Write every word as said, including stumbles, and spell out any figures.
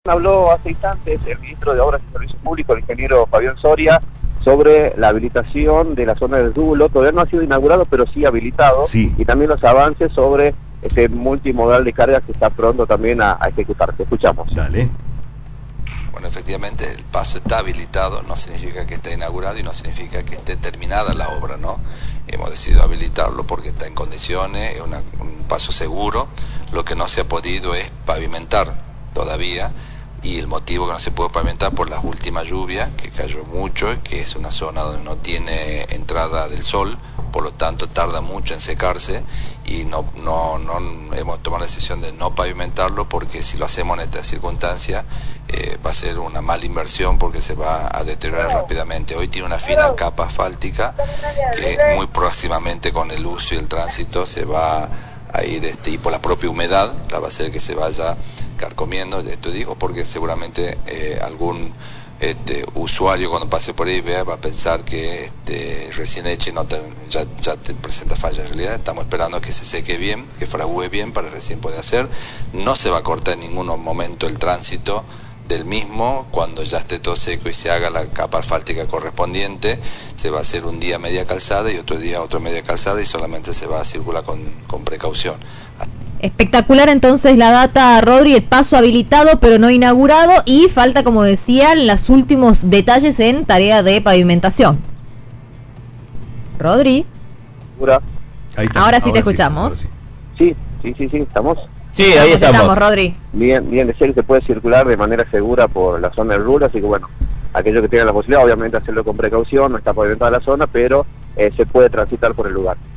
Habló hace instantes el ministro de Obras y Servicios Públicos, el ingeniero Fabián Soria, sobre la habilitación de la zona del Rúbulo. Todavía no ha sido inaugurado, pero sí habilitado, sí. Y también los avances sobre este multimodal de carga que está pronto también a, a ejecutarse. Escuchamos. Dale. Bueno, efectivamente el paso está habilitado, no significa que esté inaugurado y no significa que esté terminada la obra, ¿no? Hemos decidido habilitarlo porque está en condiciones, es una, un paso seguro. Lo que no se ha podido es pavimentar todavía, y el motivo que no se puede pavimentar por las últimas lluvias, que cayó mucho, que es una zona donde no tiene entrada del sol, por lo tanto tarda mucho en secarse, y no, no, no hemos tomado la decisión de no pavimentarlo, porque si lo hacemos en esta circunstancia eh, va a ser una mala inversión, porque se va a deteriorar rápidamente. Hoy tiene una fina capa asfáltica que muy próximamente, con el uso y el tránsito, se va a ir, este, y por la propia humedad la va a hacer que se vaya carcomiendo. Esto digo porque seguramente eh, algún este, usuario cuando pase por ahí vea, va a pensar que este, recién hecho no te, ya, ya te presenta falla. En realidad estamos esperando que se seque bien, que fragüe bien para recién poder hacer. No se va a cortar en ningún momento el tránsito del mismo. Cuando ya esté todo seco y se haga la capa asfáltica correspondiente, se va a hacer un día media calzada y otro día otra media calzada, y solamente se va a circular con, con precaución. Espectacular entonces la data, Rodri, el paso habilitado pero no inaugurado, y falta, como decía, los últimos detalles en tarea de pavimentación. Rodri. Ahí está. Ahora sí ahora te escuchamos. Sí, sí, sí, sí, sí, estamos. Sí, ahí estamos. estamos, Rodri. Bien, bien, decía que se puede circular de manera segura por la zona del Rulo, así que bueno, aquellos que tengan la posibilidad, obviamente hacerlo con precaución, no está pavimentada la zona, pero eh, se puede transitar por el lugar.